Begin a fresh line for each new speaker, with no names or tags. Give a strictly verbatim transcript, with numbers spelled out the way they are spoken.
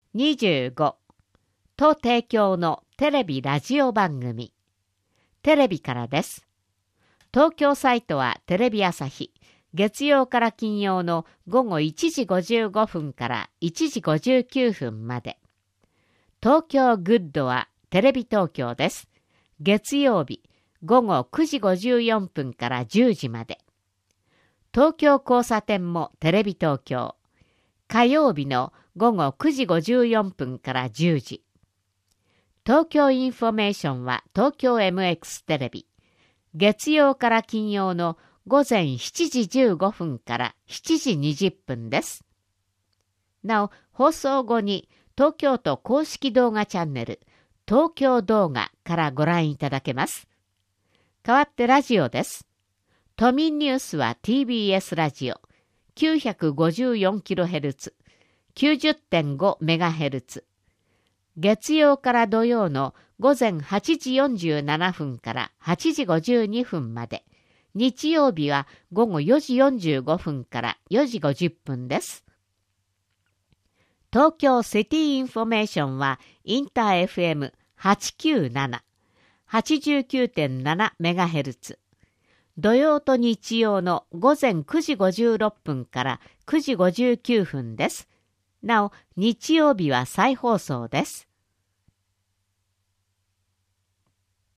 にじゅうごと提供のテレビラジオ番組テレビからです。東京サイトはテレビ朝日、月曜から金曜の午後いちじごじゅうごふんからいちじごじゅうきゅうふんまで。東京グッドはテレビ東京です。月曜日午後くじごじゅうよんぷんからじゅうじまで。東京交差点もテレビ東京。火曜日の午後くじごじゅうよんぷんからじゅうじ。東京インフォメーションは東京 エムエックス テレビ。月曜から金曜の午前しちじじゅうごふんからしちじにじゅっぷんです。なお、放送後に東京都公式動画チャンネル、東京動画からご覧いただけます。代わってラジオです。都民ニュースは ティービーエス ラジオ きゅうひゃくごじゅうよんキロヘルツ、きゅうじゅってんごメガヘルツ。月曜から土曜の午前はちじよんじゅうななふんからはちじごじゅうにふんまで。日曜日は午後よじよんじゅうごふんからよじごじゅっぷんです。東京シティインフォメーションはインター エフエムはちきゅうなな、はちじゅうきゅうてんななメガヘルツ。土曜と日曜の午前くじごじゅうろっぷんからくじごじゅうきゅうふんです。なお、日曜日は再放送です。